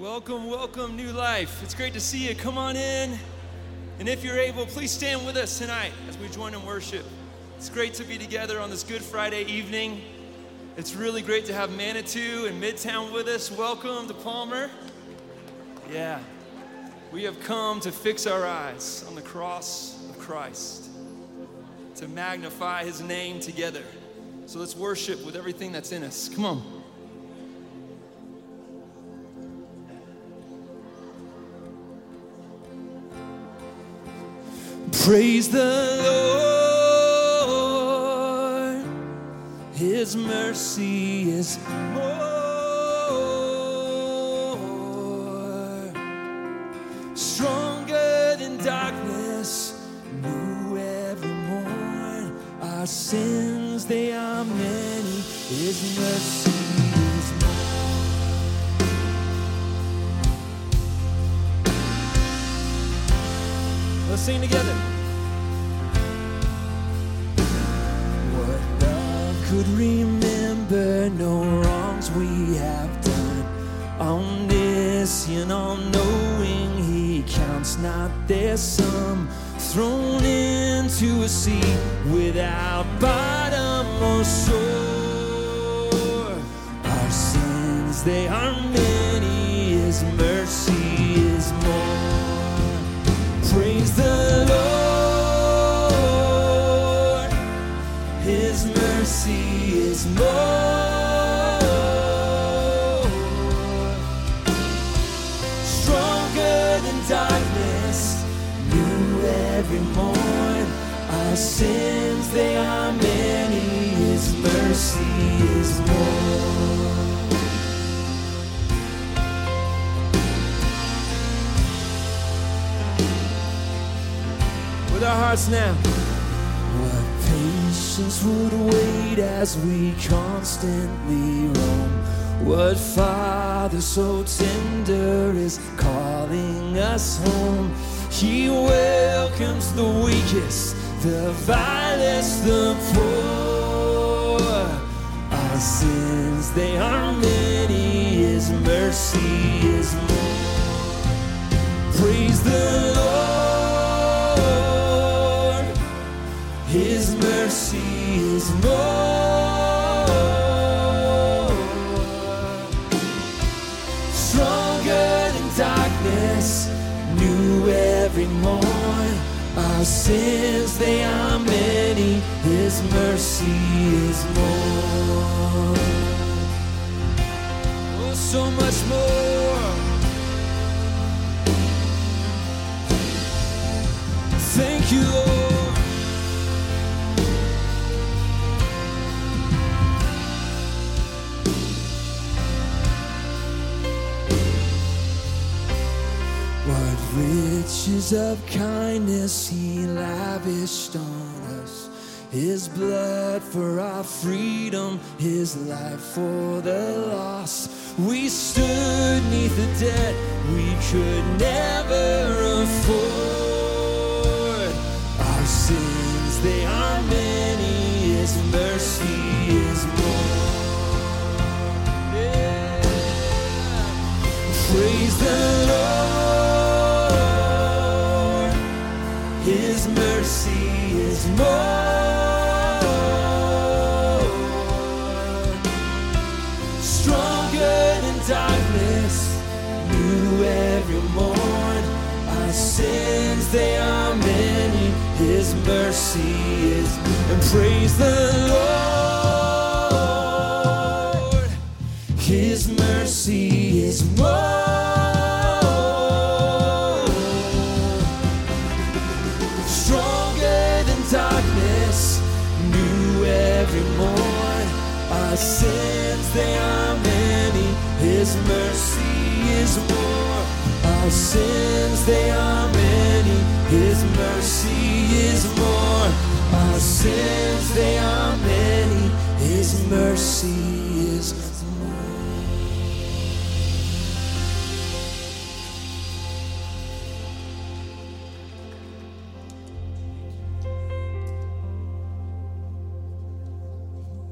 Welcome, welcome, New Life. It's great to see you. Come on in. And if you're able, please stand with us tonight as we join in worship. It's great to be together on this Good Friday evening. It's really great to have Manitou and Midtown with us. Welcome to Palmer. Yeah, we have come to fix our eyes on the cross of Christ, to magnify his name together. So let's worship with everything that's in us. Come on. Praise the Lord, his mercy is more, stronger than darkness, new every morn. Our sins, they are many, his mercy is more. Let's sing together. Could remember no wrongs we have done. Omniscient, all-knowing, he counts not their sum. Thrown into a sea without bottom or shore. Our sins, they are many, his mercy is more. Praise the Lord, his mercy is more, stronger than darkness, new every morn. Our sins, they are many, his mercy is more. With our hearts now. Patience would wait as we constantly roam. What Father so tender is calling us home? He welcomes the weakest, the vilest, the poor. Our sins, they are many, his mercy is more. Praise the Lord, his mercy is more, stronger than darkness, new every morn. Our sins, they are many, his mercy is more. Oh, so much more. Thank you, Lord. Riches of kindness he lavished on us, his blood for our freedom, his life for the lost. We stood neath a debt we could never afford. Our sins, they are many, his mercy is more. Yeah. Praise the Lord, his mercy is more, stronger than darkness, new every morn. Our sins, they are many, his mercy is. And praise the Lord, his mercy is more. Darkness, new every morn. Our sins, they are many, his mercy is more. Our sins, they are many, his mercy is more. Our sins, they are many, his mercy is more.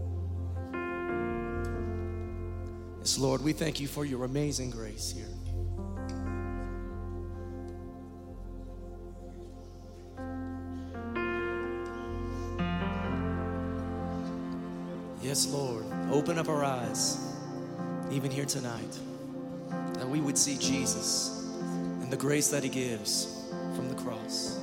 Lord, we thank you for your amazing grace here. Yes, Lord. Open up our eyes, even here tonight, that we would see Jesus and the grace that he gives from the cross.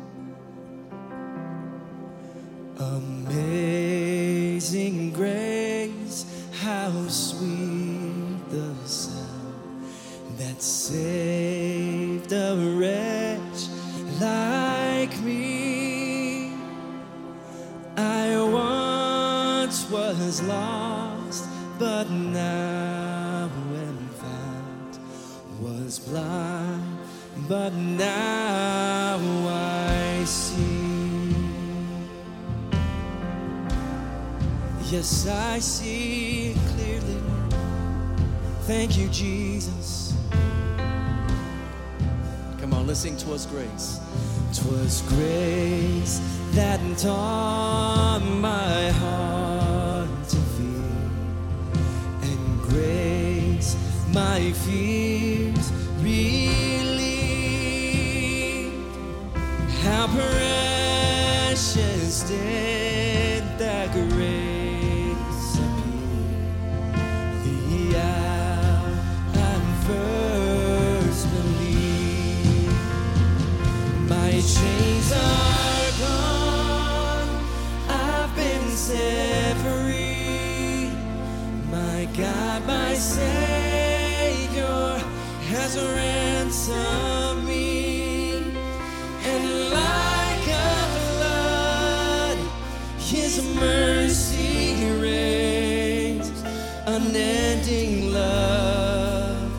Amazing grace, how sweet the sound that saved a wretch like me. I once was lost, but now am found, was blind, but now I see. Yes, I see clearly. Thank you, Jesus. Come on, let's sing 'Twas Grace. 'Twas grace that taught my heart to fear, and grace my fears relieved. How precious did that grace appear the hour I first believed. My chains are gone, I've been set free. My God, my Savior has ransomed me. And like a flood, his mercy reigns. Unending love,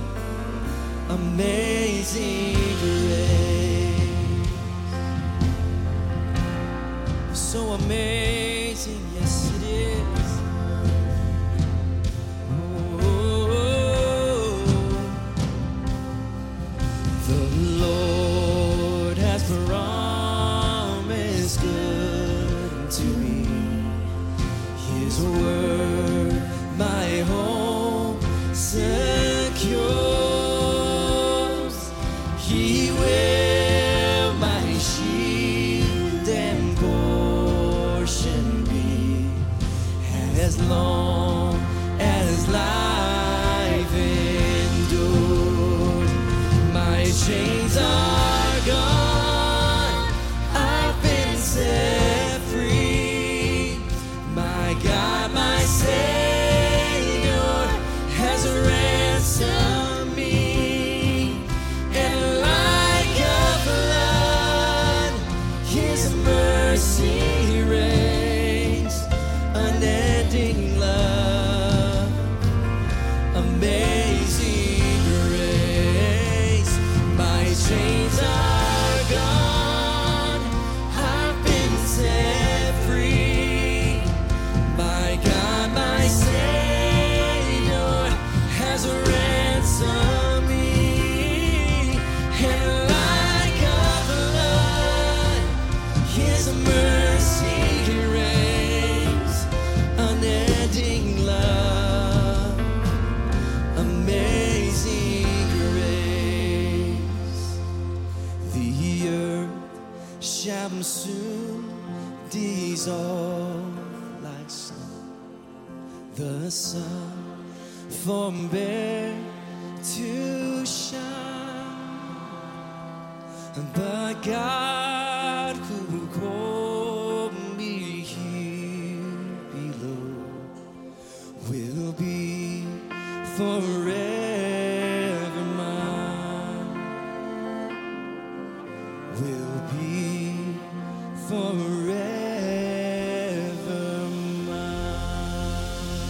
amazing grace. So amazing, yes it is. Oh, the Lord has promised good to me. His word my home secures. He will my shield and portion be, as long as life endures. My chains are gone, I've been set free. My God, my Savior has ransomed me. And like a flood, his mercy reigns. Unending love, amazing grace. My chains are gone, I've been set free. My God, my Savior has ransomed me. And like a flood, his mercy reigns. Unending love, amazing grace. The earth shall soon dissolve like snow. The sun forbear to shine, but God who called me here below will be forever mine. Will be forever mine.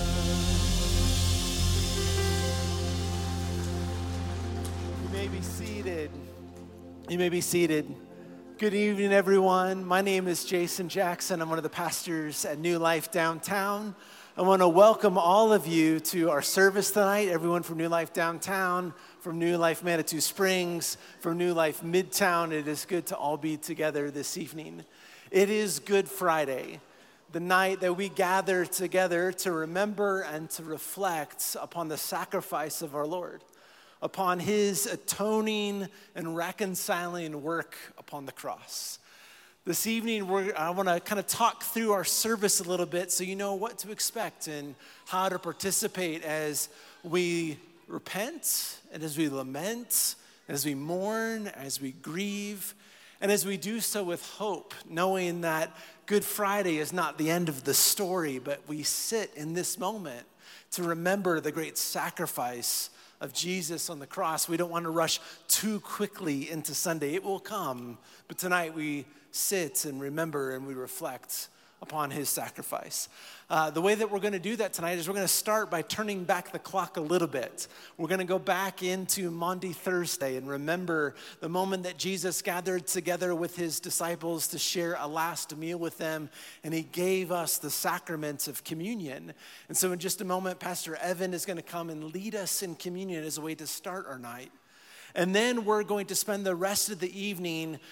You may be seated. You may be seated. Good evening, everyone. My name is Jason Jackson. I'm one of the pastors at New Life Downtown. I want to welcome all of you to our service tonight, everyone from New Life Downtown, from New Life Manitou Springs, from New Life Midtown. It is good to all be together this evening. It is Good Friday, the night that we gather together to remember and to reflect upon the sacrifice of our Lord, upon his atoning and reconciling work upon the cross. This evening, I want to kind of talk through our service a little bit so you know what to expect and how to participate as we repent and as we lament, as we mourn, as we grieve, and as we do so with hope, knowing that Good Friday is not the end of the story, but we sit in this moment to remember the great sacrifice of Jesus on the cross. We don't want to rush too quickly into Sunday. It will come, but tonight we sit and remember and we reflect upon his sacrifice. The way that we're going to do that tonight is we're going to start by turning back the clock a little bit. We're going to go back into Maundy Thursday and remember the moment that Jesus gathered together with his disciples to share a last meal with them, and he gave us the sacrament of communion. And so in just a moment, Pastor Evan is going to come and lead us in communion as a way to start our night. And then we're going to spend the rest of the evening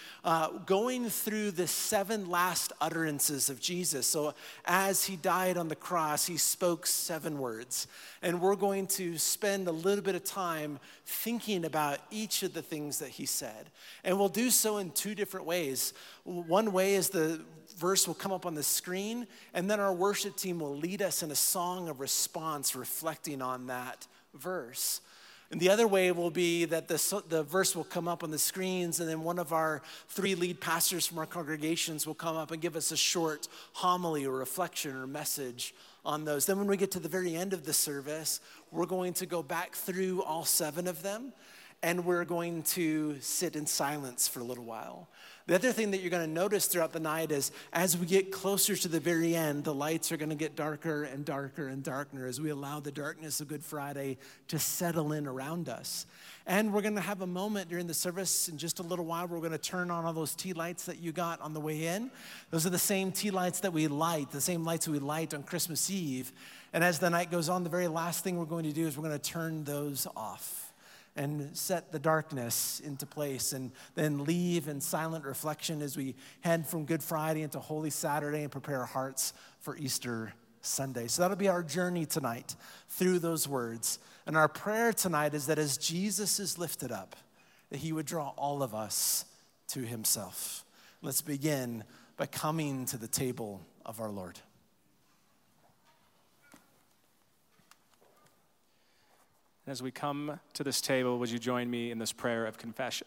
going through the 7 last utterances of Jesus. So as he died on the cross, he spoke 7 words. And we're going to spend a little bit of time thinking about each of the things that he said. And we'll do so in 2 different ways. One way is the verse will come up on the screen, and then our worship team will lead us in a song of response reflecting on that verse. And the other way will be that the verse will come up on the screens, and then one of our 3 lead pastors from our congregations will come up and give us a short homily or reflection or message on those. Then when we get to the very end of the service, we're going to go back through all 7 of them, and we're going to sit in silence for a little while. The other thing that you're going to notice throughout the night is as we get closer to the very end, the lights are going to get darker and darker and darker as we allow the darkness of Good Friday to settle in around us. And we're going to have a moment during the service in just a little while. We're going to turn on all those tea lights that you got on the way in. Those are the same tea lights that we light, the same lights we light on Christmas Eve. And as the night goes on, the very last thing we're going to do is we're going to turn those off and set the darkness into place, and then leave in silent reflection as we head from Good Friday into Holy Saturday and prepare our hearts for Easter Sunday. So that'll be our journey tonight through those words. And our prayer tonight is that as Jesus is lifted up, that he would draw all of us to himself. Let's begin by coming to the table of our Lord. As we come to this table, would you join me in this prayer of confession?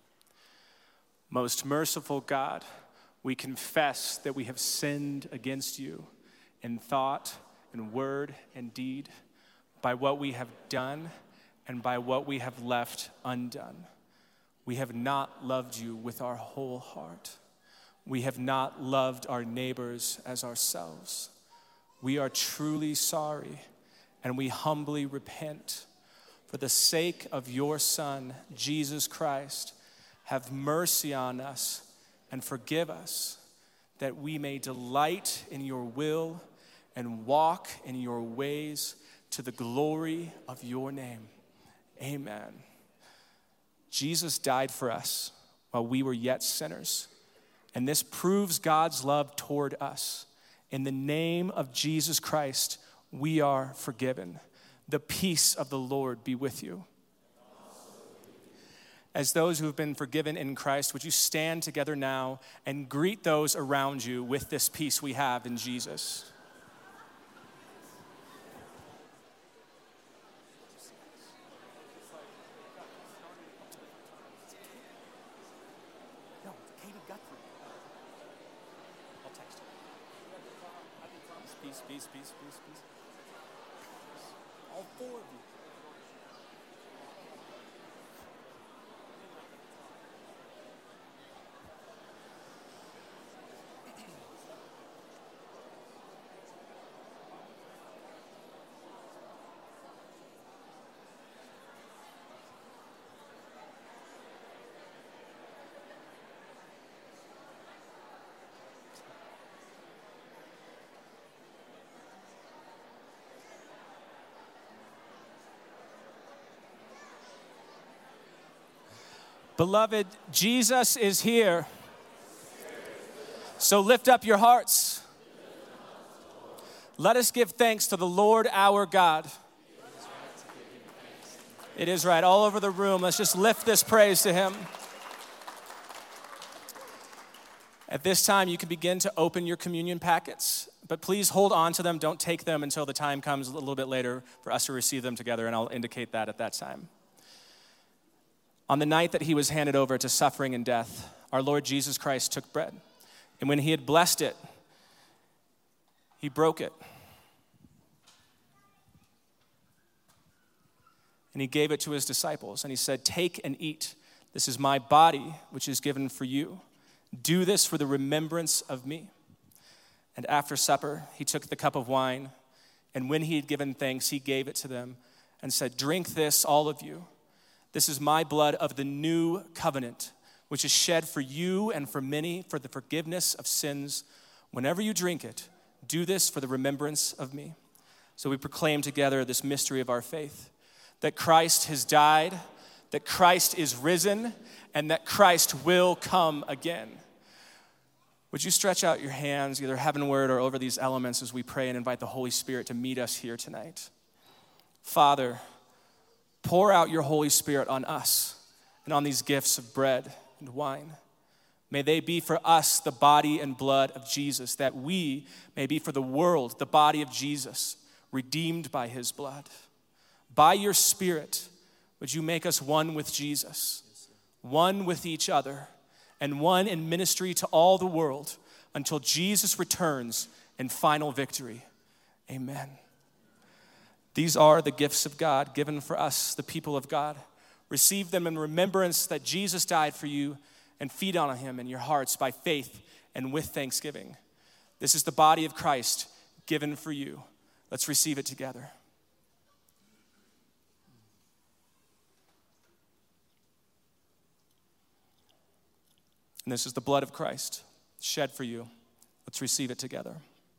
Most merciful God, we confess that we have sinned against you in thought, in word, and deed, by what we have done and by what we have left undone. We have not loved you with our whole heart. We have not loved our neighbors as ourselves. We are truly sorry, and we humbly repent. For the sake of your Son, Jesus Christ, have mercy on us and forgive us, that we may delight in your will and walk in your ways to the glory of your name. Amen. Jesus died for us while we were yet sinners, and this proves God's love toward us. In the name of Jesus Christ, we are forgiven. The peace of the Lord be with you. As those who have been forgiven in Christ, would you stand together now and greet those around you with this peace we have in Jesus? Peace. All 4 of you. Beloved, Jesus is here. So lift up your hearts. Let us give thanks to the Lord our God. It is right. All over the room, let's just lift this praise to him. At this time, you can begin to open your communion packets, but please hold on to them. Don't take them until the time comes a little bit later for us to receive them together, and I'll indicate that at that time. On the night that he was handed over to suffering and death, our Lord Jesus Christ took bread, and when he had blessed it, he broke it, and he gave it to his disciples, and he said, "Take and eat. This is my body, which is given for you. Do this for the remembrance of me." And after supper, he took the cup of wine, and when he had given thanks, he gave it to them and said, "Drink this, all of you. This is my blood of the new covenant, which is shed for you and for many for the forgiveness of sins. Whenever you drink it, do this for the remembrance of me." So we proclaim together this mystery of our faith, that Christ has died, that Christ is risen, and that Christ will come again. Would you stretch out your hands either heavenward or over these elements as we pray and invite the Holy Spirit to meet us here tonight? Father, pour out your Holy Spirit on us and on these gifts of bread and wine. May they be for us the body and blood of Jesus, that we may be for the world the body of Jesus, redeemed by his blood. By your Spirit, would you make us one with Jesus, one with each other, and one in ministry to all the world until Jesus returns in final victory. Amen. These are the gifts of God given for us, the people of God. Receive them in remembrance that Jesus died for you, and feed on him in your hearts by faith and with thanksgiving. This is the body of Christ given for you. Let's receive it together. And this is the blood of Christ shed for you. Let's receive it together.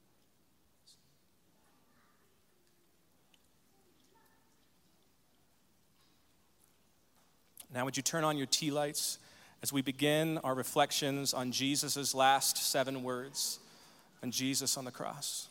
Now would you turn on your tea lights as we begin our reflections on Jesus' last 7 words and Jesus on the cross.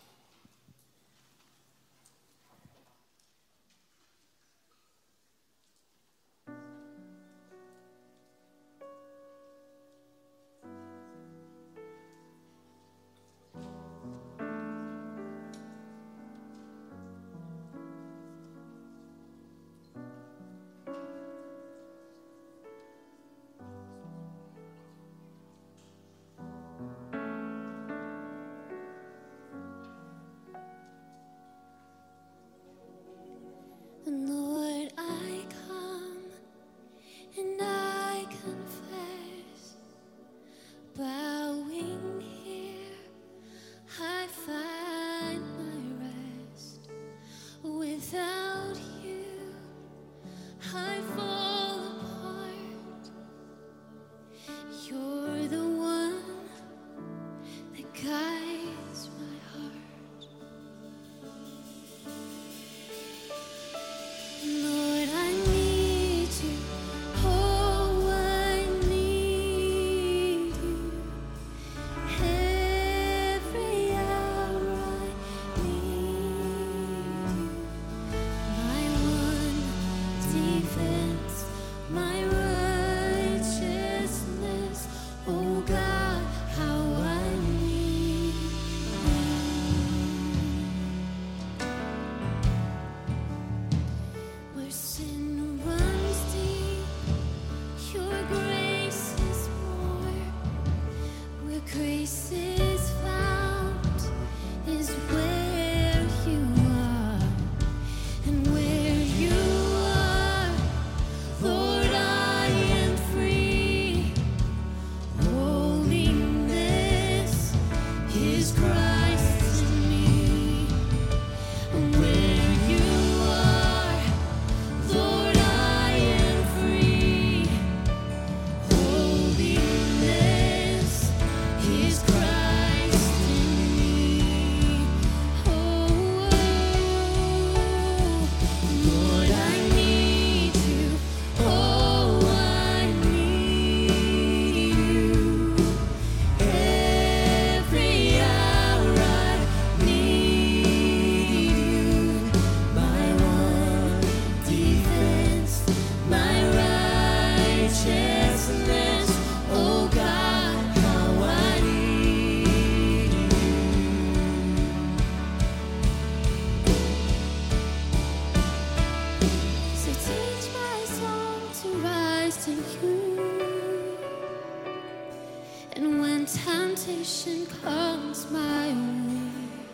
temptation comes my way,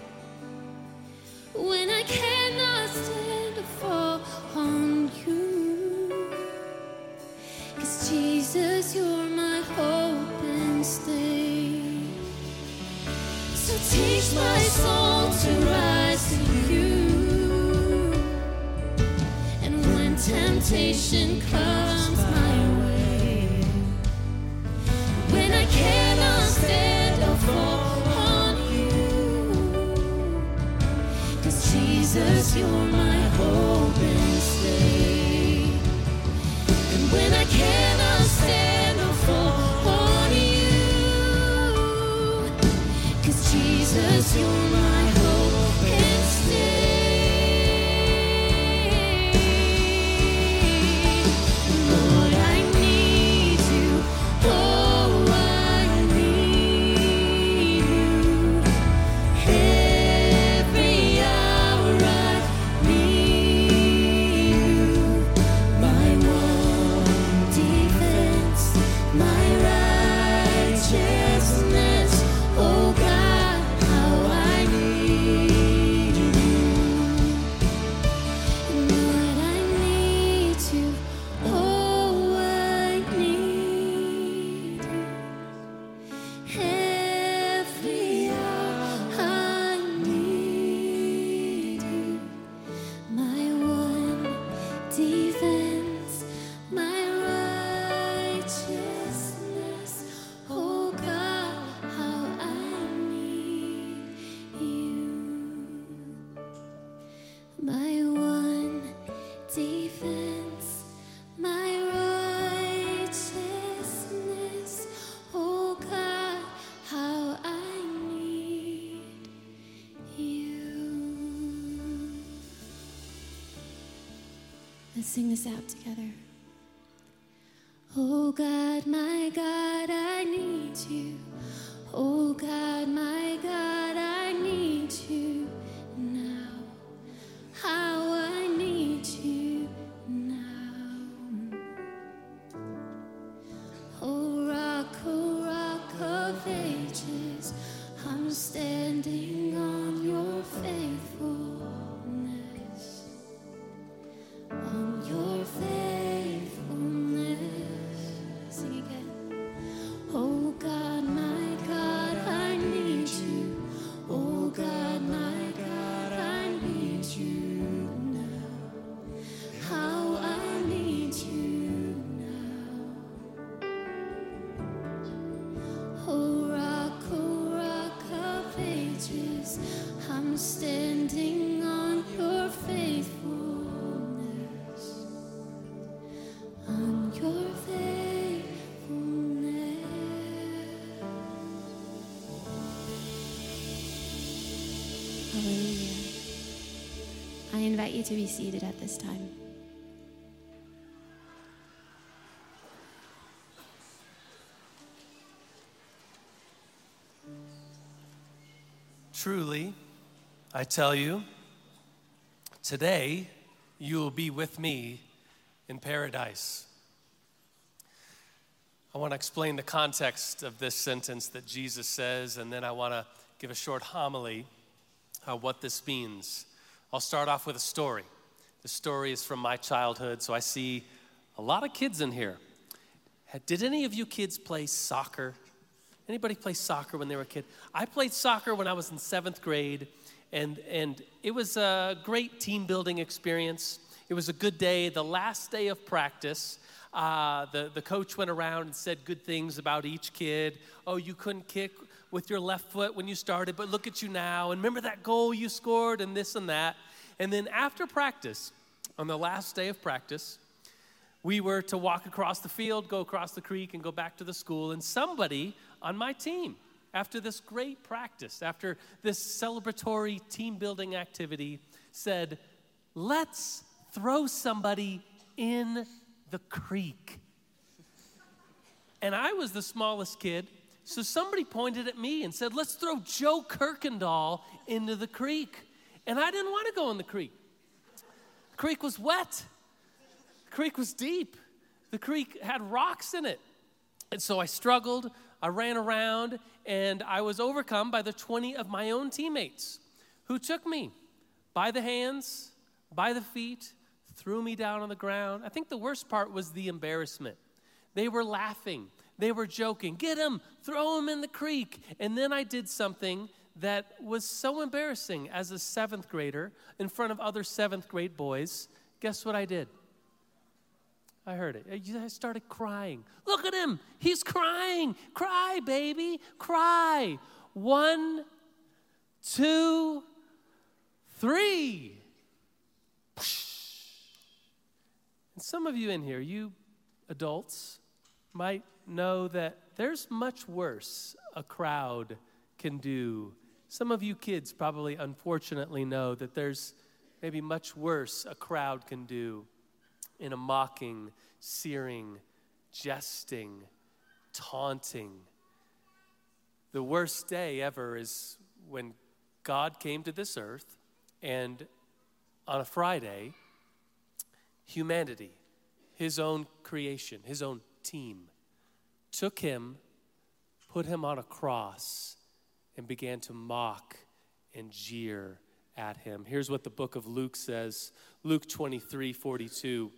when I cannot stand or fall on you, 'cause Jesus, you're my hope and stay. So teach my soul to rise to you, and when temptation comes my way, when I cannot stand or fall on you, 'cause Jesus, you're my hope and stay. And when I cannot stand or fall on you, 'cause Jesus, you're my hope and stay. Lord, I need you. Oh, I need you. Every hour I need you. My one defense, my righteousness. Oh God, how I need you. Lord, I need you. Oh, I need you. Every hour I need you. My one defense, my righteousness. Oh God, how I need you. My one defense, my righteousness. Oh God, how I need you. Let's sing this out together. Oh God, I need you. Oh God, I need you now. How I need you now. Oh rock of ages, I'm standing on your faithfulness. On your faithfulness. Sing again. Oh God, I need you. Oh God, I need you now. How I need you now. Oh rock of ages, I'm standing on your faithfulness. On your faithfulness. Hallelujah. I invite you to be seated at this time. Truly, I tell you, today you will be with me in paradise. I want to explain the context of this sentence that Jesus says, and then I want to give a short homily of what this means. I'll start off with a story. The story is from my childhood, so I see a lot of kids in here. Did any of you kids play soccer? Anybody play soccer when they were a kid? I played soccer when I was in 7th grade, and it was a great team building experience. It was a good day. The last day of practice, the coach went around and said good things about each kid. Oh, you couldn't kick with your left foot when you started, but look at you now. And remember that goal you scored and this and that. And then after practice, on the last day of practice, we were to walk across the field, go across the creek, and go back to the school. And somebody on my team, after this great practice, after this celebratory team-building activity, said, let's throw somebody in the creek. And I was the smallest kid, so somebody pointed at me and said, let's throw Joe Kirkendall into the creek. And I didn't want to go in the creek. The creek was wet. The creek was deep. The creek had rocks in it. And so I struggled. I ran around, and I was overcome by the 20 of my own teammates who took me by the hands, by the feet, threw me down on the ground. I think the worst part was the embarrassment. They were laughing. They were joking. Get him, throw him in the creek. And then I did something that was so embarrassing as a 7th grader in front of other 7th grade boys. Guess what I did? I heard it. I started crying. Look at him. He's crying. Cry, baby. Cry. 1, 2, 3. And some of you in here, you adults, might know that there's much worse a crowd can do. Some of you kids probably unfortunately know that there's maybe much worse a crowd can do in a mocking, searing, jesting, taunting. The worst day ever is when God came to this earth, and on a Friday, humanity, his own creation, his own team, took him, put him on a cross, and began to mock and jeer at him. Here's what the book of Luke says, Luke 23:35.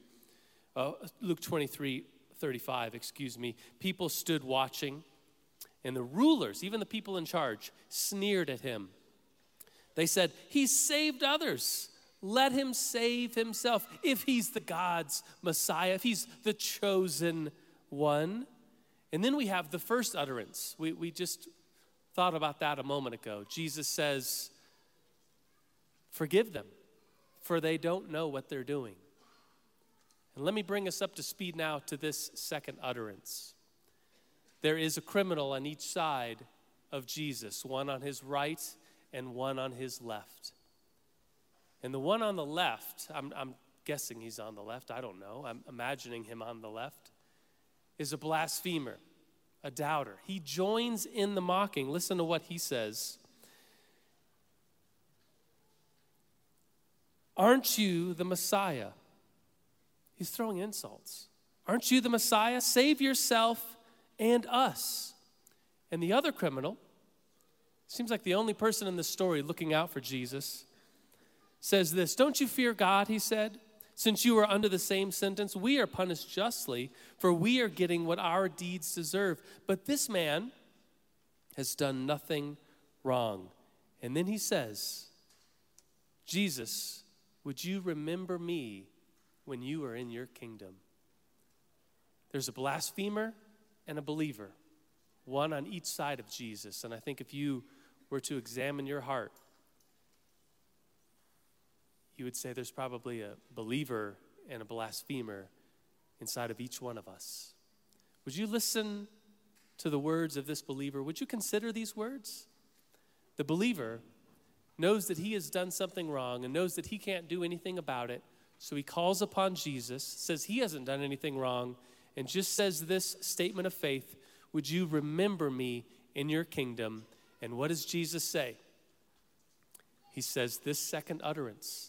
People stood watching, and the rulers, even the people in charge, sneered at him. They said, "He saved others. Let him save himself if he's the God's Messiah, if he's the chosen one." And then we have the first utterance. We just thought about that a moment ago. Jesus says, "Forgive them, for they don't know what they're doing." And let me bring us up to speed now to this second utterance. There is a criminal on each side of Jesus, one on his right and one on his left. And the one on the left, I'm guessing he's on the left, I don't know, I'm imagining him on the left, is a blasphemer, a doubter. He joins in the mocking. Listen to what he says. "Aren't you the Messiah?" He's throwing insults. "Aren't you the Messiah? Save yourself and us." And the other criminal, seems like the only person in this story looking out for Jesus, says this, "Don't you fear God," he said, "since you are under the same sentence? We are punished justly, for we are getting what our deeds deserve. But this man has done nothing wrong." And then he says, "Jesus, would you remember me when you are in your kingdom?" There's a blasphemer and a believer, one on each side of Jesus. And I think if you were to examine your heart, you would say there's probably a believer and a blasphemer inside of each one of us. Would you listen to the words of this believer? Would you consider these words? The believer knows that he has done something wrong and knows that he can't do anything about it. So he calls upon Jesus, says he hasn't done anything wrong, and just says this statement of faith, "Would you remember me in your kingdom?" And what does Jesus say? He says this second utterance,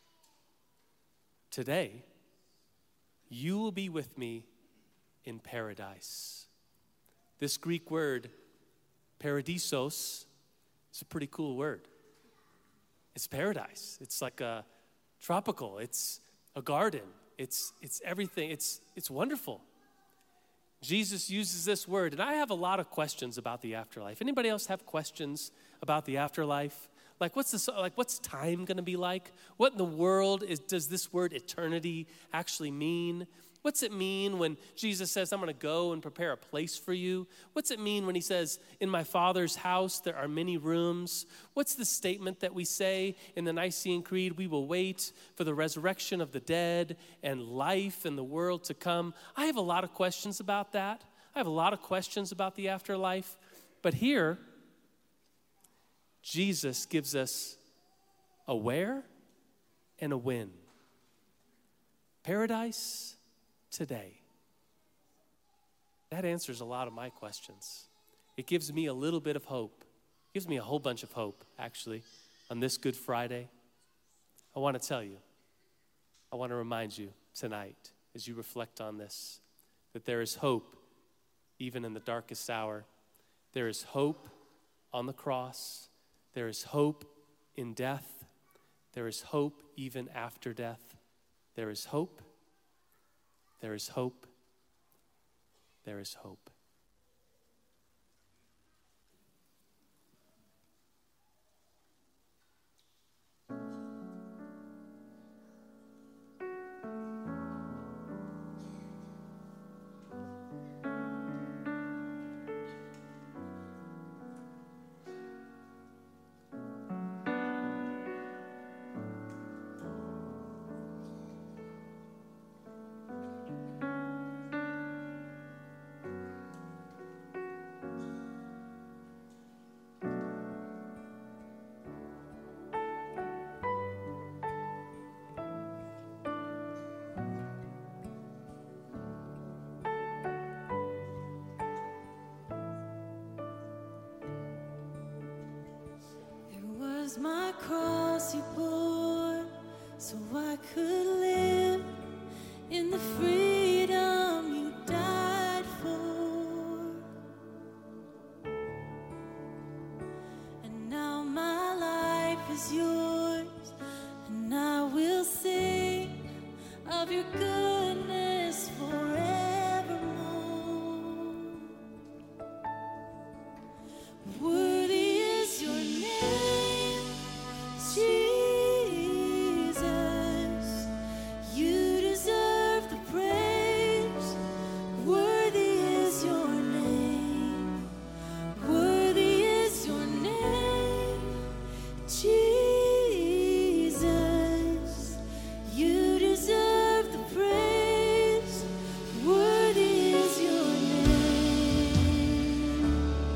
"Today, you will be with me in paradise." This Greek word, paradisos, is a pretty cool word. It's paradise. It's like a tropical. It's a garden. It's everything. It's wonderful. Jesus uses this word, and I have a lot of questions about the afterlife. Anybody else have questions about the afterlife? What's time going to be like? What in the world does this word eternity actually mean? What's it mean when Jesus says, "I'm going to go and prepare a place for you"? What's it mean when he says, "In my Father's house there are many rooms"? What's the statement that we say in the Nicene Creed? "We will wait for the resurrection of the dead and life in the world to come." I have a lot of questions about that. I have a lot of questions about the afterlife. But here, Jesus gives us a where and a when. Paradise today. That answers a lot of my questions. It gives me a little bit of hope. It gives me a whole bunch of hope, actually, on this Good Friday. I want to tell you, I want to remind you tonight, as you reflect on this, that there is hope even in the darkest hour There is hope on the cross. There is hope in death. There is hope even after death. There is hope. There is hope. There is hope. My cross you bore, so I could live in the freedom you died for. And now my life is yours, and I will sing of your goodness forevermore. Worthy is your name, Jesus, you deserve the praise. Worthy is your name. Worthy is your name, Jesus, you deserve the praise. Worthy is your name.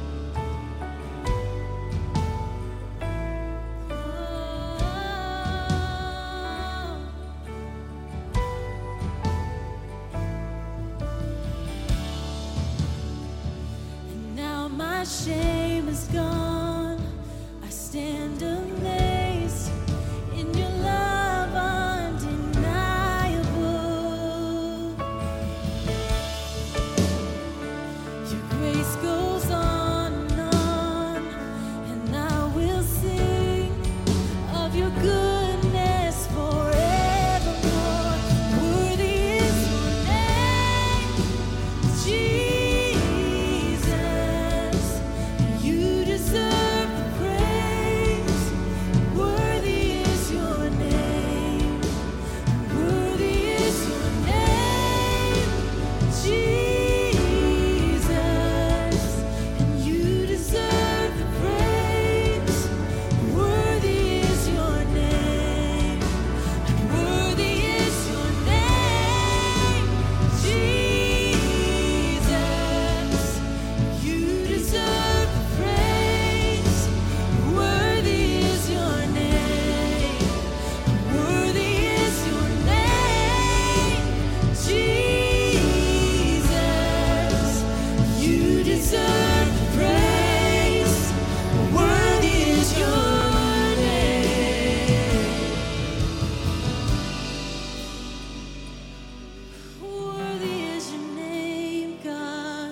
And now my shame is gone. I stand amazed in your love undeniable. Your grace goes on, and I will sing of your goodness forevermore. Worthy is your name, Jesus, you deserve the praise. Worthy is your name. Worthy is your name, Jesus, and you deserve the praise. Worthy is your name. Worthy is your name, Jesus, you deserve the praise. Worthy is your name. Worthy is your name, Jesus, you deserve the praise. Worthy is your name. Worthy is your name, God,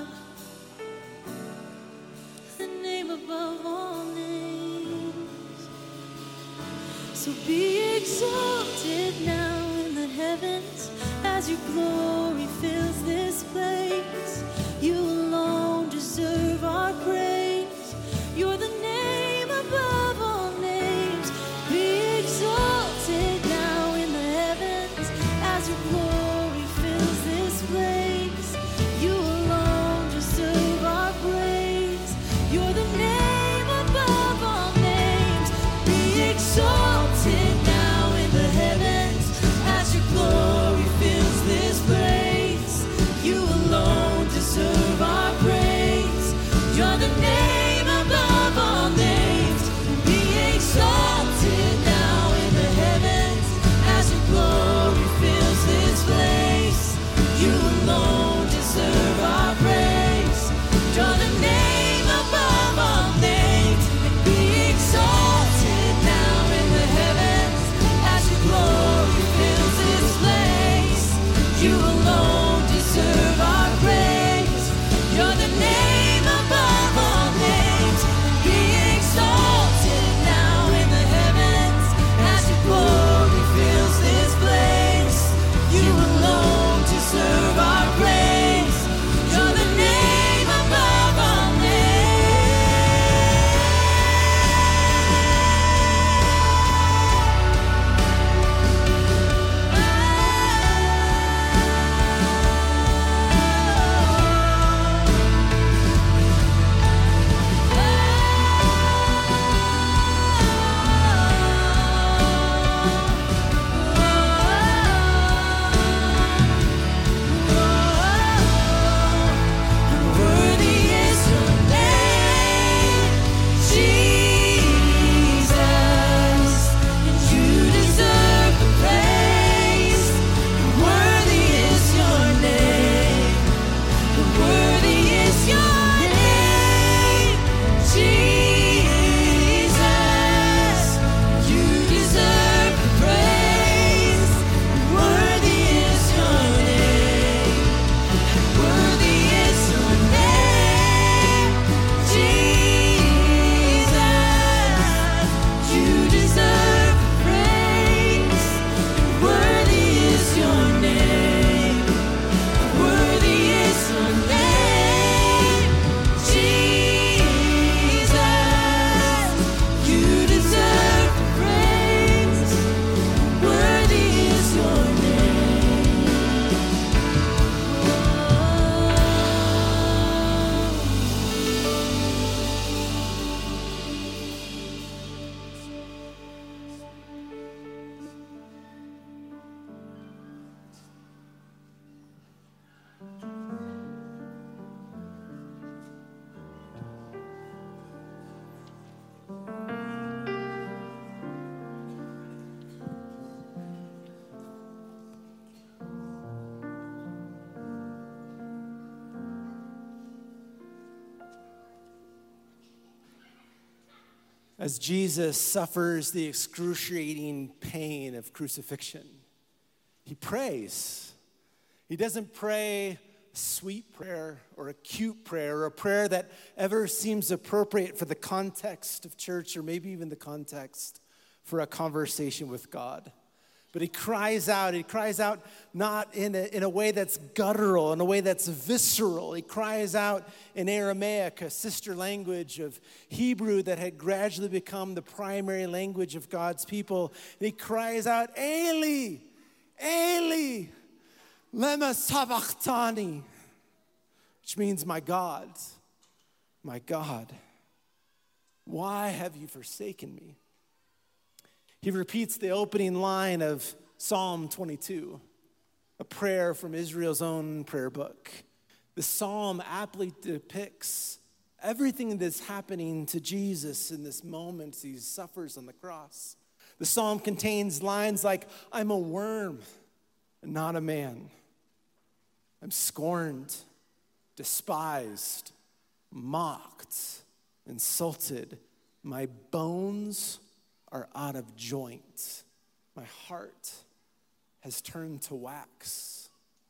the name above all names. So be exalted now in the heavens as your glory fills this place. You alone deserve our praise. You're the name above all names. Be exalted now in the heavens as your glory fills this place. You alone deserve our praise. You're the name above all names. Be exalted now. as Jesus suffers the excruciating pain of crucifixion, he prays. He doesn't pray a sweet prayer or a cute prayer or a prayer that ever seems appropriate for the context of church or maybe even the context for a conversation with God. But he cries out not in a way that's guttural, in a way that's visceral. He cries out in Aramaic, a sister language of Hebrew that had gradually become the primary language of God's people. And he cries out, Eli, Eli, lema sabachthani, which means, my God, why have you forsaken me? He repeats the opening line of Psalm 22, a prayer from Israel's own prayer book. The psalm aptly depicts everything that's happening to Jesus in this moment as he suffers on the cross. The psalm contains lines like, I'm a worm and not a man. I'm scorned, despised, mocked, insulted. My bones are out of joint. My heart has turned to wax.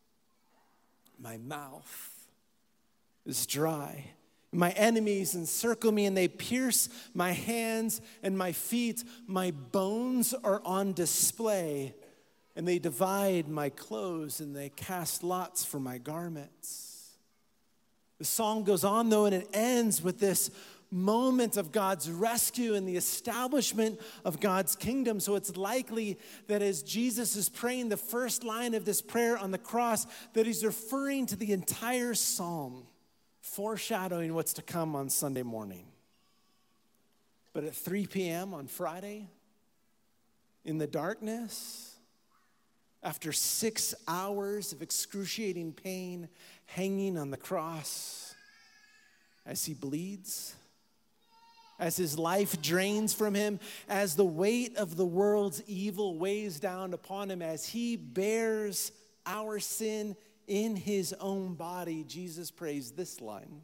My mouth is dry. My enemies encircle me and they pierce my hands and my feet. My bones are on display and they divide my clothes and they cast lots for my garments. The song goes on though, and it ends with this moment of God's rescue and the establishment of God's kingdom. So it's likely that as Jesus is praying the first line of this prayer on the cross, that he's referring to the entire psalm, foreshadowing what's to come on Sunday morning. But at 3 p.m. on Friday, in the darkness, after 6 hours of excruciating pain hanging on the cross, as he bleeds, as his life drains from him, as the weight of the world's evil weighs down upon him, as he bears our sin in his own body, Jesus prays this line,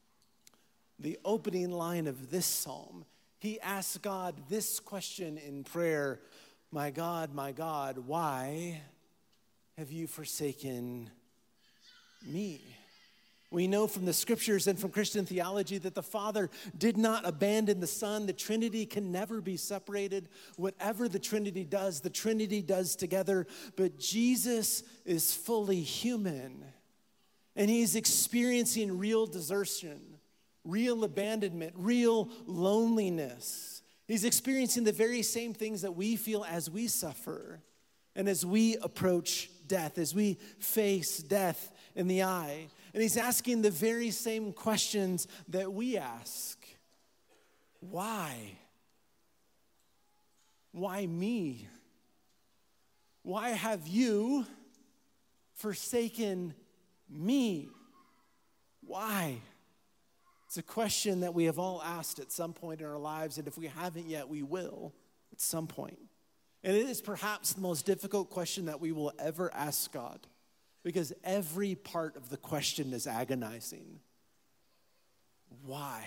the opening line of this psalm. He asks God this question in prayer, my God, why have you forsaken me? We know from the scriptures and from Christian theology that the Father did not abandon the Son. The Trinity can never be separated. Whatever the Trinity does together. But Jesus is fully human. And he's experiencing real desertion, real abandonment, real loneliness. He's experiencing the very same things that we feel as we suffer and as we approach death, as we face death in the eye. And he's asking the very same questions that we ask. Why? Why me? Why have you forsaken me? Why? It's a question that we have all asked at some point in our lives, and if we haven't yet, we will at some point. And it is perhaps the most difficult question that we will ever ask God, because every part of the question is agonizing. Why?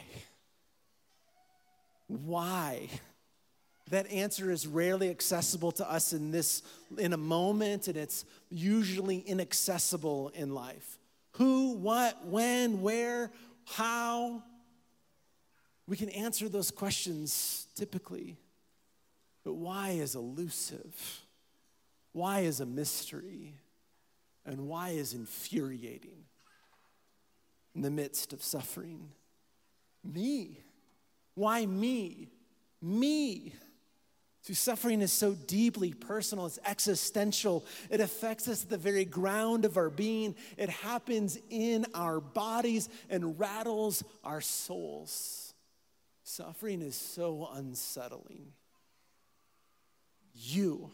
Why? That answer is rarely accessible to us in a moment, and it's usually inaccessible in life. Who, what, when, where, how? We can answer those questions typically, but why is elusive? Why is a mystery? And why is infuriating in the midst of suffering? Me. Why me? Me. See, suffering is so deeply personal, it's existential. It affects us at the very ground of our being. It happens in our bodies and rattles our souls. Suffering is so unsettling. You.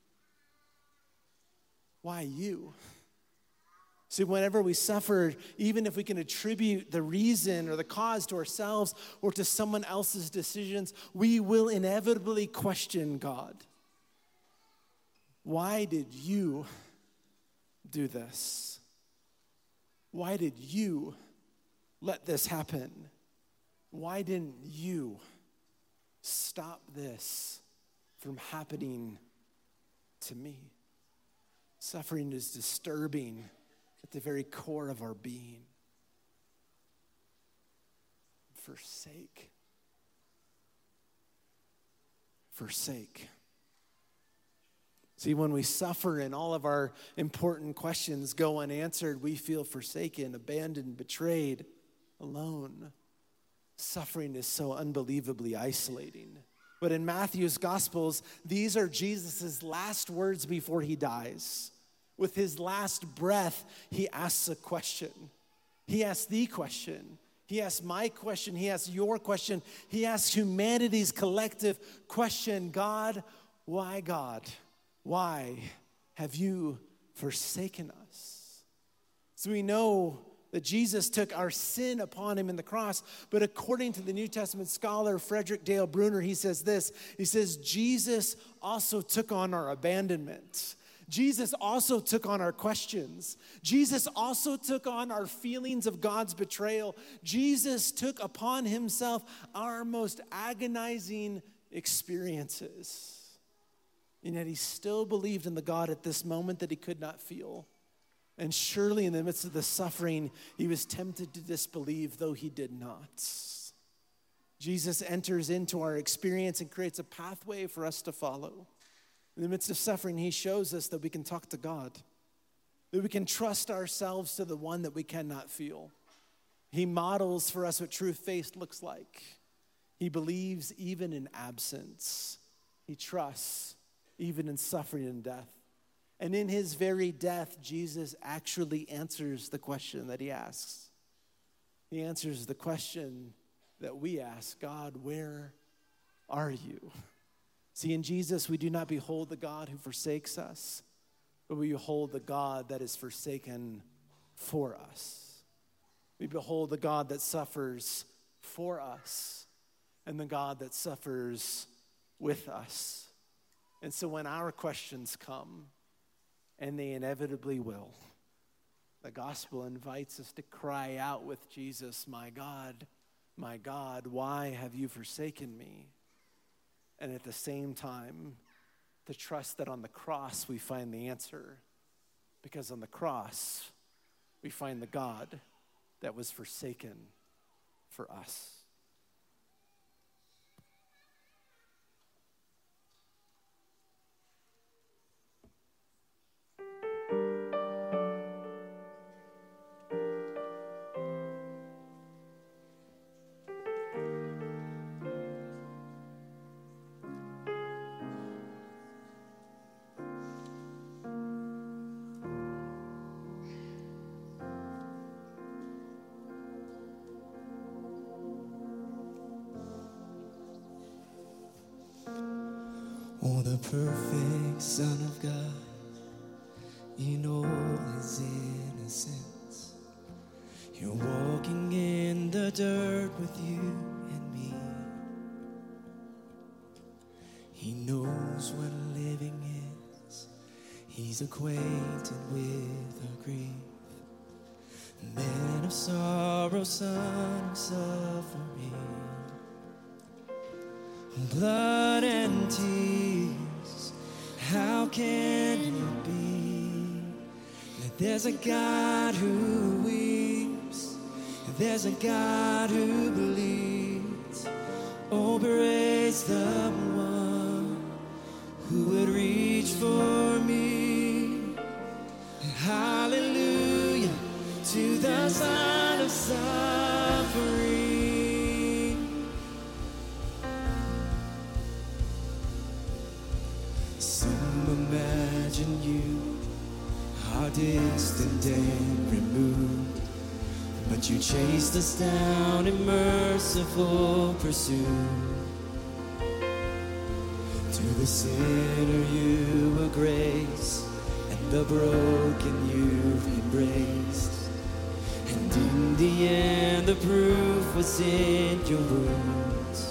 Why you? See, whenever we suffer, even if we can attribute the reason or the cause to ourselves or to someone else's decisions, we will inevitably question God. Why did you do this? Why did you let this happen? Why didn't you Stop this from happening to me. Suffering is disturbing at the very core of our being. Forsake. See, when we suffer and all of our important questions go unanswered, we feel forsaken, abandoned, betrayed, alone. Suffering is so unbelievably isolating. But in Matthew's Gospels, these are Jesus' last words before he dies. With his last breath, he asks a question. He asks the question. He asks my question. He asks your question. He asks humanity's collective question. God, why have you forsaken us? So we know that Jesus took our sin upon him in the cross, but according to the New Testament scholar Frederick Dale Bruner, he says this. He says, Jesus also took on our abandonment. Jesus also took on our questions. Jesus also took on our feelings of God's betrayal. Jesus took upon himself our most agonizing experiences. And yet he still believed in the God at this moment that he could not feel. And surely in the midst of the suffering, he was tempted to disbelieve, though he did not. Jesus enters into our experience and creates a pathway for us to follow. In the midst of suffering, he shows us that we can talk to God, that we can trust ourselves to the one that we cannot feel. He models for us what true faith looks like. He believes even in absence. He trusts even in suffering and death. And in his very death, Jesus actually answers the question that he asks. He answers the question that we ask, God, where are you? See, in Jesus, we do not behold the God who forsakes us, but we behold the God that is forsaken for us. We behold the God that suffers for us and the God that suffers with us. And so when our questions come, and they inevitably will, the gospel invites us to cry out with Jesus, my God, why have you forsaken me? And at the same time, to trust that on the cross we find the answer, because on the cross we find the God that was forsaken for us. Oh, the perfect Son of God, in all his innocence, you're walking in the dirt with you and me. He knows what living is. He's acquainted with our grief. Man of sorrow, son of suffering, blood and tears. How can it be that there's a God who weeps, there's a God who believes? Oh, praise the one who would reach for me. Hallelujah to the Son of suffering. Imagine you are distant and removed, but you chased us down in merciful pursuit. To the sinner you were grace, and the broken you've embraced. And in the end the proof was in your wounds.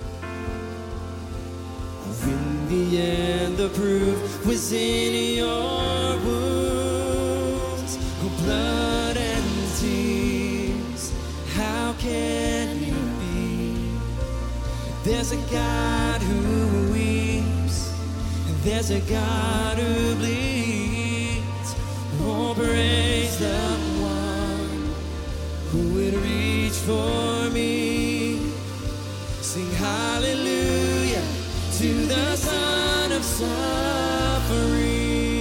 In the end, the proof was in your wounds. Oh, blood and tears, how can it be? There's there's a God who weeps, and there's a God who bleeds. Oh, praise the one who would reach for me. Sing hallelujah to the Son of Suffering.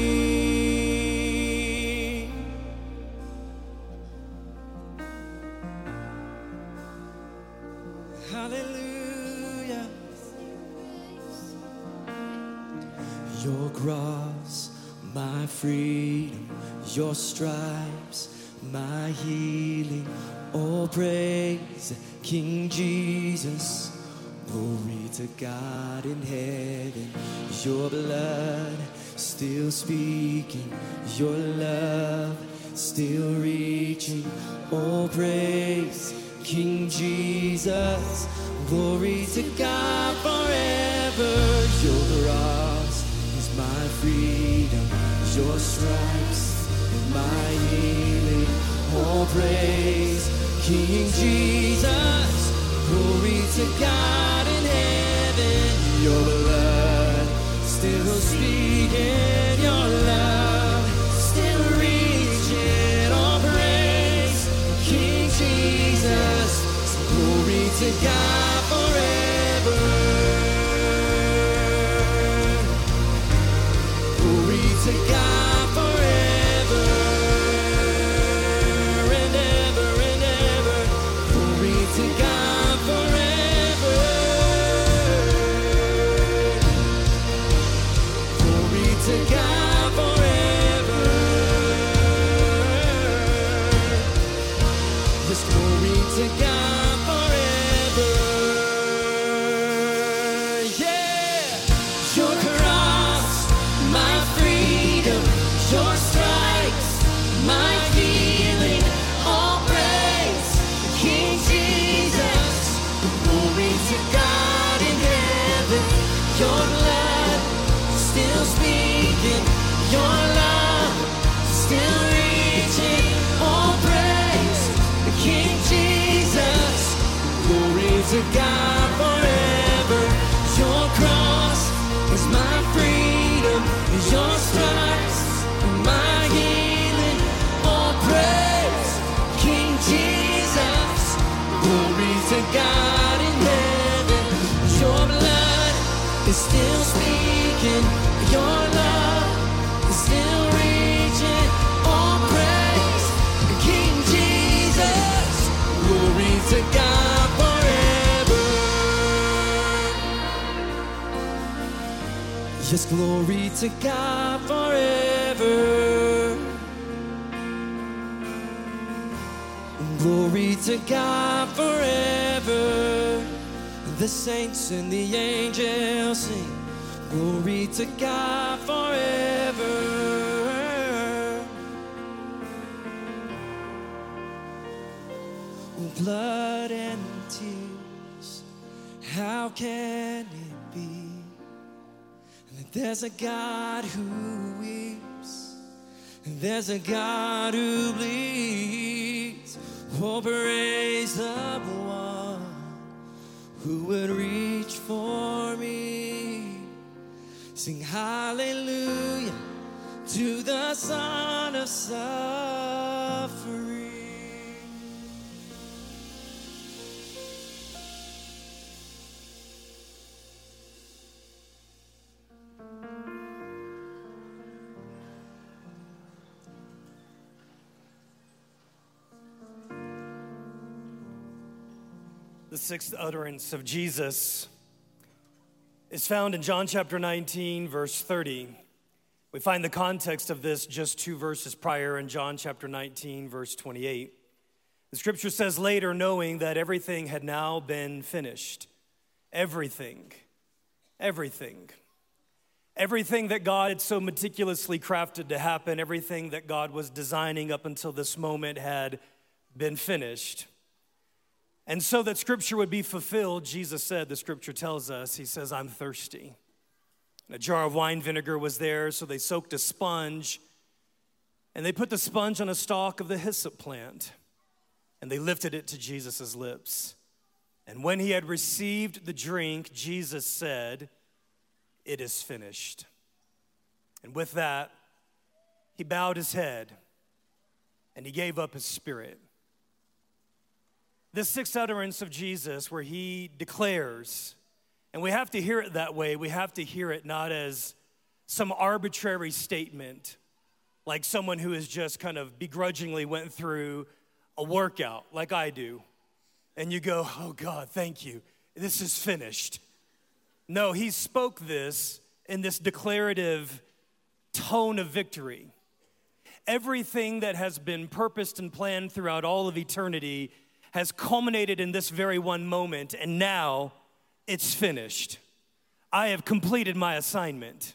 Hallelujah. Your cross, my freedom, your stripes, my healing. Oh, praise King Jesus. Glory to God in heaven. Your blood still speaking, your love still reaching. Oh, praise King Jesus. Glory to God forever. Your cross is my freedom, your stripes and my healing. Oh, praise King Jesus. Glory to God in heaven. Your blood still speaking, your love still reaching. Oh, praise King Jesus. Glory to God forever. Glory to God forever and ever and ever. Glory to God forever. Glory to God forever. Yes, glory to God forever. Yeah. Your cross, my freedom, your stripes, my healing. All praise King Jesus. Glory to God in heaven. Your blood still speaking, your love still reaching. All praise King Jesus. Glory to God forever. Your cross is my freedom, your stripes, my healing. All praise King Jesus. Glory to God in heaven. Your blood is still speaking, your love is still reaching. All praise King Jesus. Glory to God forever. Yes, glory to God forever. Glory to God forever. The saints and the angels sing. Glory to God forever. Blood and tears, how can it be that there's a God who weeps, and there's a God who bleeds? Oh, praise the one who would reach for me. Sing hallelujah to the Son of Suffering. The sixth utterance of Jesus is found in John chapter 19, verse 30. We find the context of this just 2 verses prior in John chapter 19, verse 28. The scripture says, later, knowing that everything had now been finished. Everything that God had so meticulously crafted to happen, everything that God was designing up until this moment had been finished. And so that scripture would be fulfilled, Jesus said, the scripture tells us, he says, I'm thirsty. And a jar of wine vinegar was there, so they soaked a sponge, and they put the sponge on a stalk of the hyssop plant, and they lifted it to Jesus' lips. And when he had received the drink, Jesus said, "It is finished." And with that, he bowed his head and he gave up his spirit. This sixth utterance of Jesus, where he declares, and we have to hear it that way, we have to hear it not as some arbitrary statement, like someone who has just kind of begrudgingly went through a workout like I do, and you go, "Oh God, thank you, this is finished." No, he spoke this in this declarative tone of victory. Everything that has been purposed and planned throughout all of eternity has culminated in this very one moment, and now it's finished. I have completed my assignment.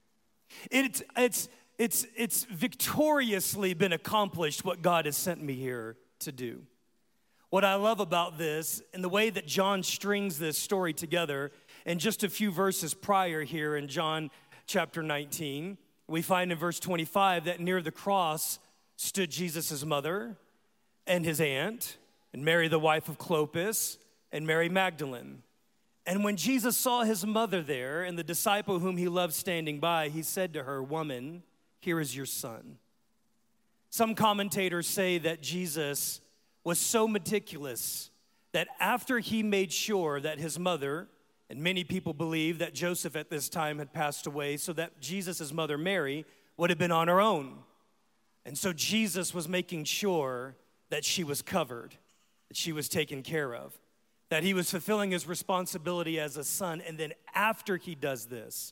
It's victoriously been accomplished what God has sent me here to do. What I love about this, and the way that John strings this story together, in just a few verses prior here in John chapter 19, we find in verse 25 that near the cross stood Jesus' mother and his aunt, and Mary the wife of Clopas, and Mary Magdalene. And when Jesus saw his mother there and the disciple whom he loved standing by, he said to her, "Woman, here is your son." Some commentators say that Jesus was so meticulous that after he made sure that his mother, and many people believe that Joseph at this time had passed away, so that Jesus' mother Mary would have been on her own. And so Jesus was making sure that she was covered, that she was taken care of, that he was fulfilling his responsibility as a son. And then after he does this,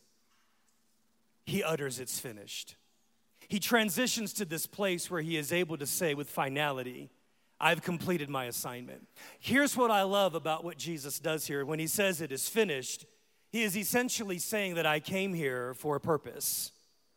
he utters, "It's finished." He transitions to this place where he is able to say with finality, "I've completed my assignment." Here's what I love about what Jesus does here. When he says it is finished, he is essentially saying that I came here for a purpose.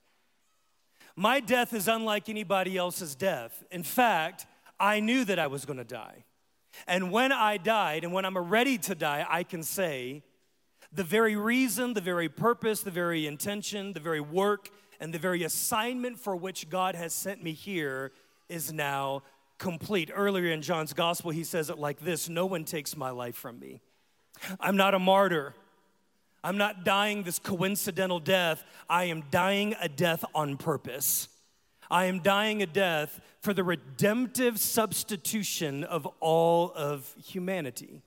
My death is unlike anybody else's death. In fact, I knew that I was going to die. And when I died, and when I'm ready to die, I can say the very reason, the very purpose, the very intention, the very work, and the very assignment for which God has sent me here is now complete. Earlier in John's gospel, he says it like this: "No one takes my life from me. I'm not a martyr. I'm not dying this coincidental death. I am dying a death on purpose. I am dying a death for the redemptive substitution of all of humanity."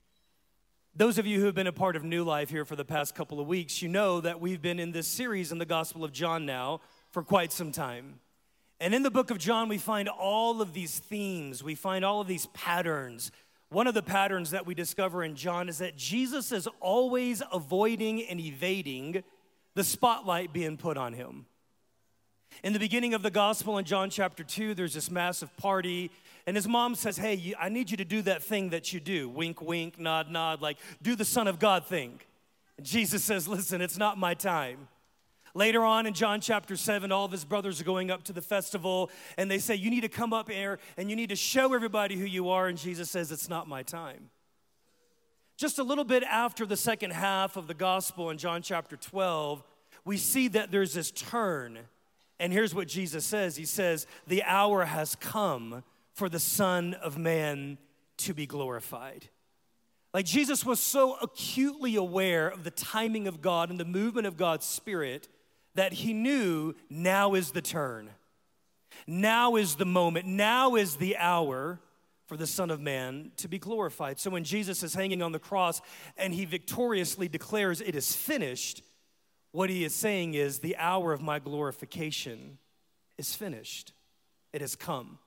Those of you who have been a part of New Life here for the past couple of weeks, you know that we've been in this series in the Gospel of John now for quite some time. And in the book of John, we find all of these themes. We find all of these patterns. One of the patterns that we discover in John is that Jesus is always avoiding and evading the spotlight being put on him. In the beginning of the gospel in John chapter 2, there's this massive party, and his mom says, "Hey, I need you to do that thing that you do. Wink, wink, nod, nod, like do the Son of God thing." And Jesus says, "Listen, it's not my time." Later on in John chapter 7, all of his brothers are going up to the festival, and they say, "You need to come up here, and you need to show everybody who you are." And Jesus says, "It's not my time." Just a little bit after the second half of the gospel in John chapter 12, we see that there's this turn. And here's what Jesus says. He says, "The hour has come for the Son of Man to be glorified." Like Jesus was so acutely aware of the timing of God and the movement of God's Spirit that he knew now is the turn. Now is the moment. Now is the hour for the Son of Man to be glorified. So when Jesus is hanging on the cross and he victoriously declares it is finished, what he is saying is the hour of my glorification is finished. It has come.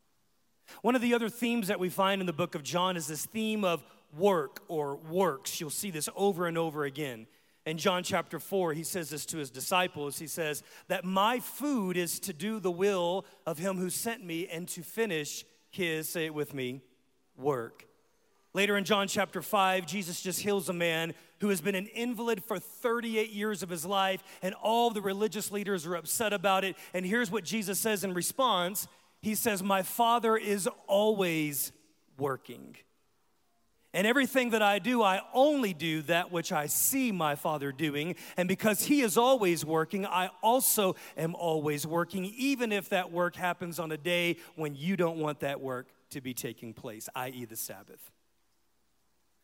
One of the other themes that we find in the book of John is this theme of work or works. You'll see this over and over again. In John chapter 4, he says this to his disciples. He says that my food is to do the will of him who sent me and to finish his, say it with me, work. Later in John chapter 5, Jesus just heals a man who has been an invalid for 38 years of his life, and all the religious leaders are upset about it. And here's what Jesus says in response. He says, "My Father is always working. And everything that I do, I only do that which I see my Father doing. And because he is always working, I also am always working, even if that work happens on a day when you don't want that work to be taking place, i.e. the Sabbath."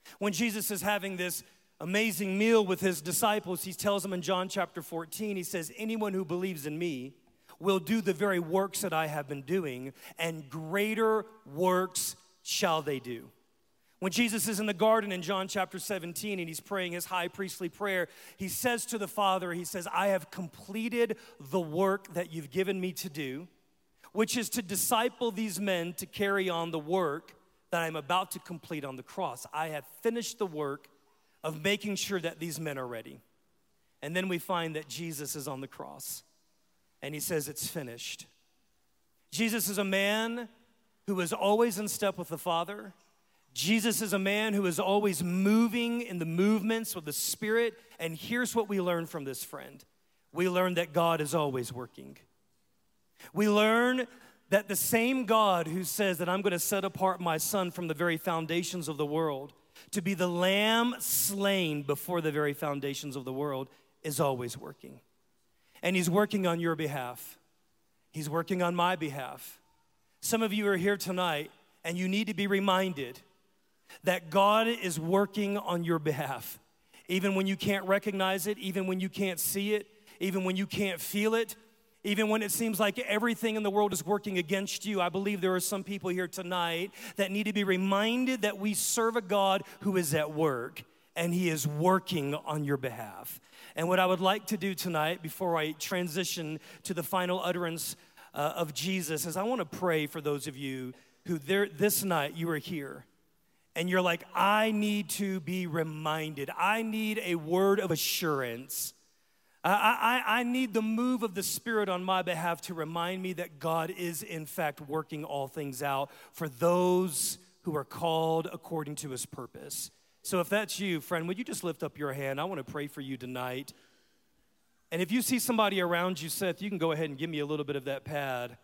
When Jesus is having this amazing meal with his disciples, he tells them in John chapter 14, he says, anyone who believes in me will do the very works that I have been doing, and greater works shall they do. When Jesus is in the garden in John chapter 17 and he's praying his high priestly prayer, he says to the Father, he says, I have completed the work that you've given me to do, which is to disciple these men to carry on the work that I'm about to complete on the cross. I have finished the work of making sure that these men are ready. And then we find that Jesus is on the cross and he says, it's finished. Jesus is a man who is always in step with the Father. Jesus is a man who is always moving in the movements of the Spirit. And here's what we learn from this friend. We learn that God is always working. We learn that the same God who says that I'm going to set apart my son from the very foundations of the world to be the lamb slain before the very foundations of the world is always working. And he's working on your behalf. He's working on my behalf. Some of you are here tonight and you need to be reminded that God is working on your behalf. Even when you can't recognize it, even when you can't see it, even when you can't feel it, even when it seems like everything in the world is working against you, I believe there are some people here tonight that need to be reminded that we serve a God who is at work and he is working on your behalf. And what I would like to do tonight before I transition to the final utterance of Jesus is I want to pray for those of you who this night you are here and you're like, I need to be reminded. I need a word of assurance. I need the move of the Spirit on my behalf to remind me that God is in fact working all things out for those who are called according to his purpose. So if that's you, friend, would you just lift up your hand? I want to pray for you tonight. And if you see somebody around you, Seth, you can go ahead and give me a little bit of that pad.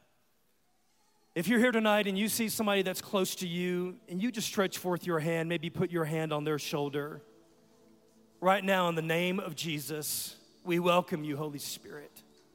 If you're here tonight and you see somebody that's close to you and you just stretch forth your hand, maybe put your hand on their shoulder. Right now, in the name of Jesus, we welcome you, Holy Spirit.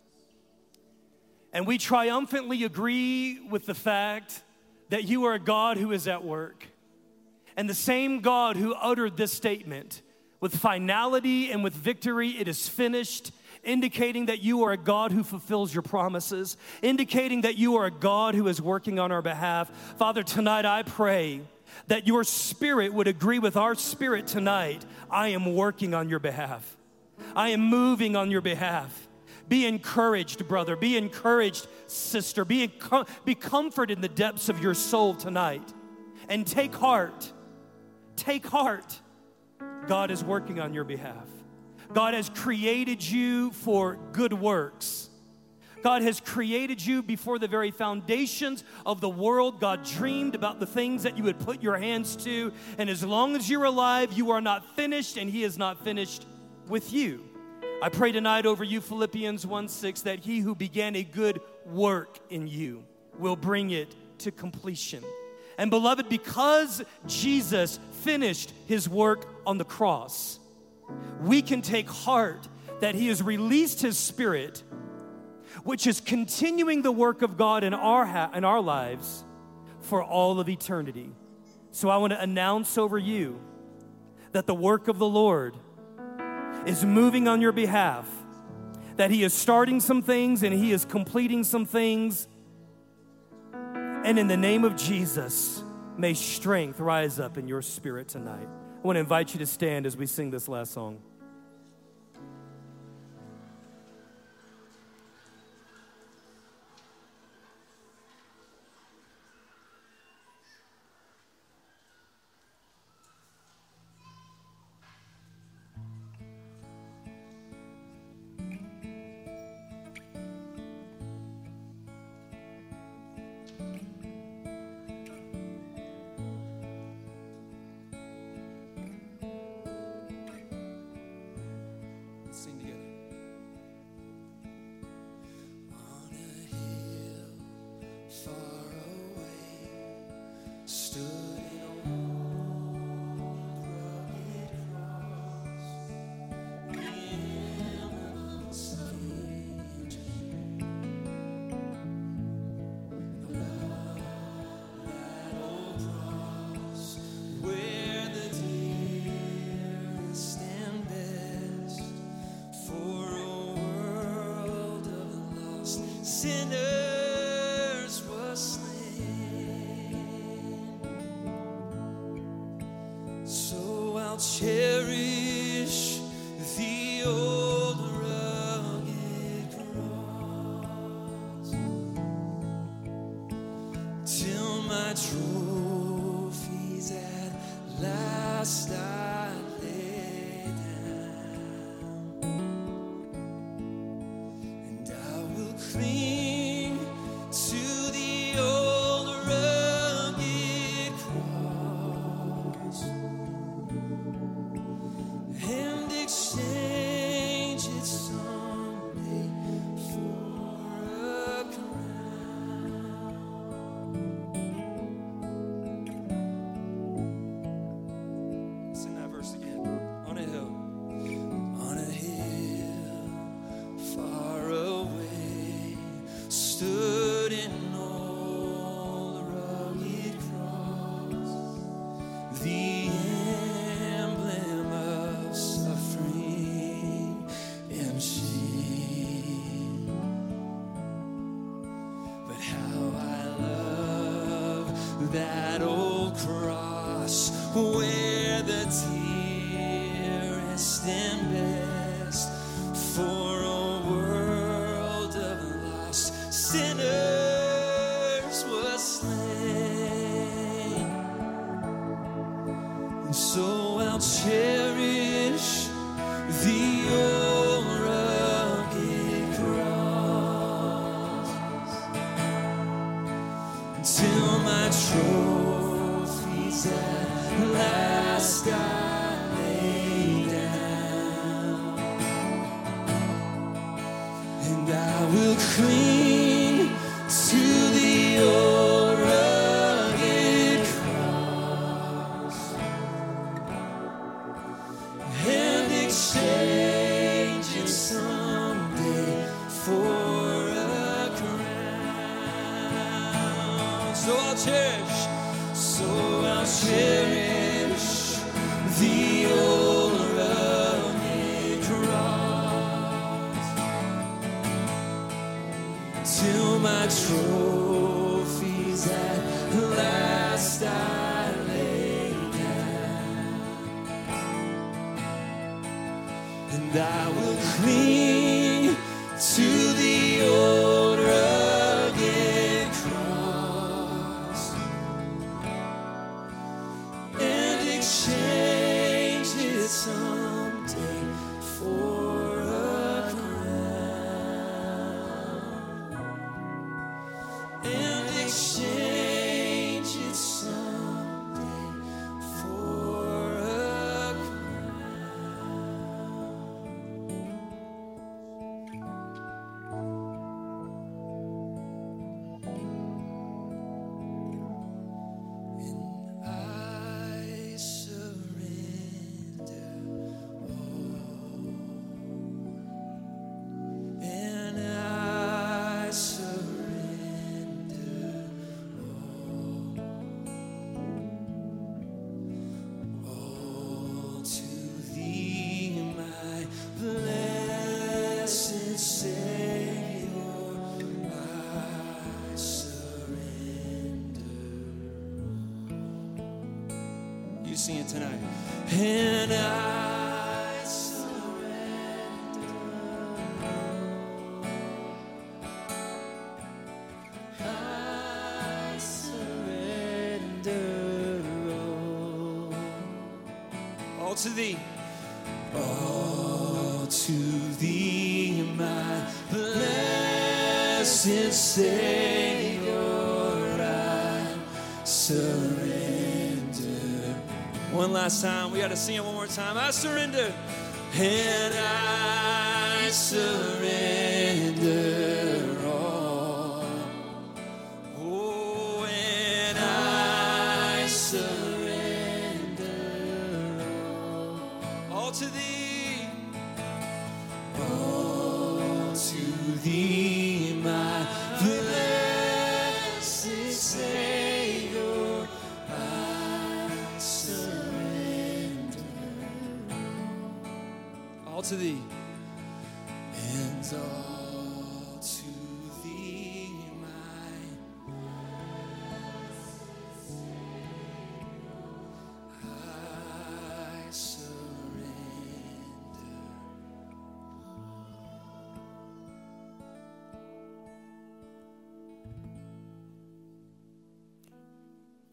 And we triumphantly agree with the fact that you are a God who is at work. And the same God who uttered this statement with finality and with victory, it is finished, indicating that you are a God who fulfills your promises, indicating that you are a God who is working on our behalf. Father, tonight I pray that your spirit would agree with our spirit tonight. I am working on your behalf. I am moving on your behalf. Be encouraged, brother. Be encouraged, sister. Be comforted in the depths of your soul tonight. And take heart. Take heart. God is working on your behalf. God has created you for good works. God has created you before the very foundations of the world. God dreamed about the things that you would put your hands to. And as long as you're alive, you are not finished, and he is not finished with you. I pray tonight over you, Philippians 1:6, that he who began a good work in you will bring it to completion. And beloved, because Jesus finished his work on the cross, we can take heart that he has released his Spirit, which is continuing the work of God in our lives for all of eternity. So I want to announce over you that the work of the Lord is moving on your behalf, that he is starting some things and he is completing some things. And in the name of Jesus, may strength rise up in your spirit tonight. I want to invite you to stand as we sing this last song. sinners was slain. So I'll cherish the old rugged cross till my trophies at last I lay down, and I will cling to the old rugged cross and exchange it someday for a crown. Sing that verse again. On a hill, far away, stood an old rugged cross, the emblem of suffering and shame. But how I love that old cross, where the dearest and best for a world of lost sinners was slain. And so I'll cherish the old rugged cross until my trophies at last I lay down, and I will cling to the old rugged cross and exchange it someday for a crown. So I'll cherish the old rugged cross till my trophies at last I lay down, and I will cling to the old rugged cross and exchange it someday for a crown, and exchange it someday for a crown. And I surrender all, and I surrender all to Thee, my blessed Savior. I surrender. You sing it tonight. And I surrender. I surrender all to Thee. All to Thee, my blessed Savior, I surrender. One last time. We got to sing it one more time. I surrender. And I surrender all. Oh, and I surrender all to Thee. All to Thee, my blessed Savior, I surrender. All to Thee, and all to Thee.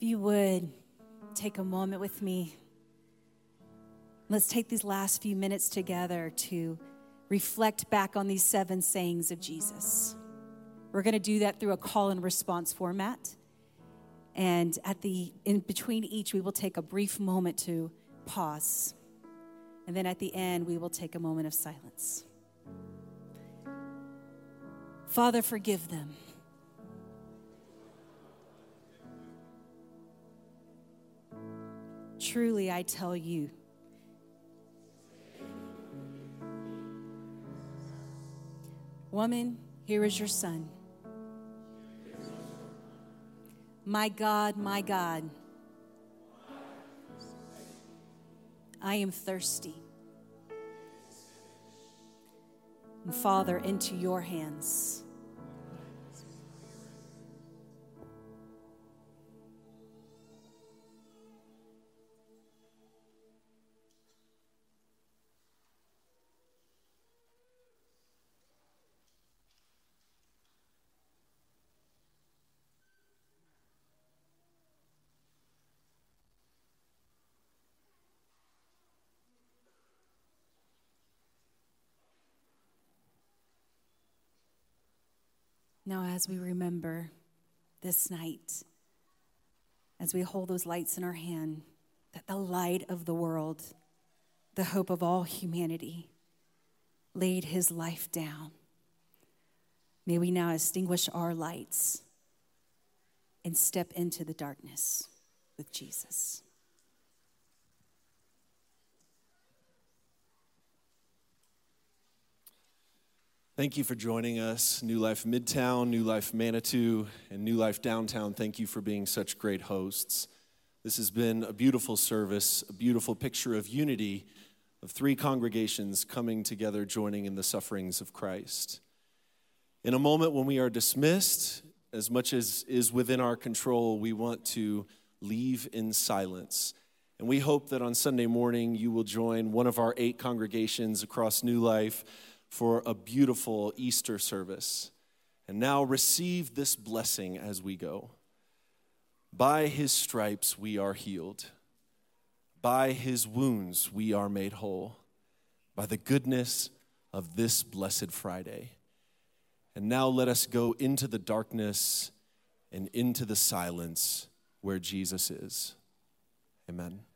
If you would, take a moment with me. Let's take these last few minutes together to reflect back on these 7 sayings of Jesus. We're going to do that through a call and response format. And in between each, we will take a brief moment to pause. And then at the end, we will take a moment of silence. Father, forgive them. Truly, I tell you, woman, here is your son. My God, I am thirsty. And Father, into your hands. Now, as we remember this night, as we hold those lights in our hand, that the light of the world, the hope of all humanity, laid his life down. May we now extinguish our lights and step into the darkness with Jesus. Thank you for joining us, New Life Midtown, New Life Manitou, and New Life Downtown. Thank you for being such great hosts. This has been a beautiful service, a beautiful picture of unity of 3 congregations coming together, joining in the sufferings of Christ. In a moment when we are dismissed, as much as is within our control, we want to leave in silence. And we hope that on Sunday morning you will join one of our 8 congregations across New Life for a beautiful Easter service. And now receive this blessing as we go. By his stripes we are healed. By his wounds we are made whole. By the goodness of this blessed Friday. And now let us go into the darkness and into the silence where Jesus is. Amen.